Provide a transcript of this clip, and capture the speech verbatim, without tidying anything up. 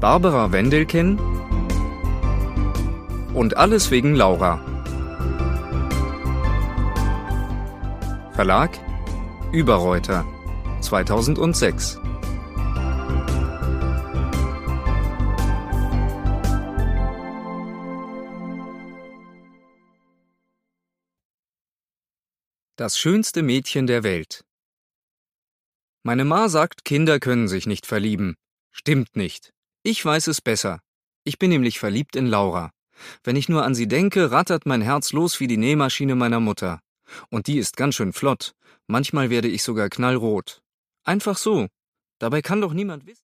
Barbara Wendelken und alles wegen Laura. Verlag Überreuter, zweitausendsechs. Das schönste Mädchen der Welt. Meine Ma sagt, Kinder können sich nicht verlieben. Stimmt nicht. Ich weiß es besser. Ich bin nämlich verliebt in Laura. Wenn ich nur an sie denke, rattert mein Herz los wie die Nähmaschine meiner Mutter. Und die ist ganz schön flott. Manchmal werde ich sogar knallrot. Einfach so. Dabei kann doch niemand wissen.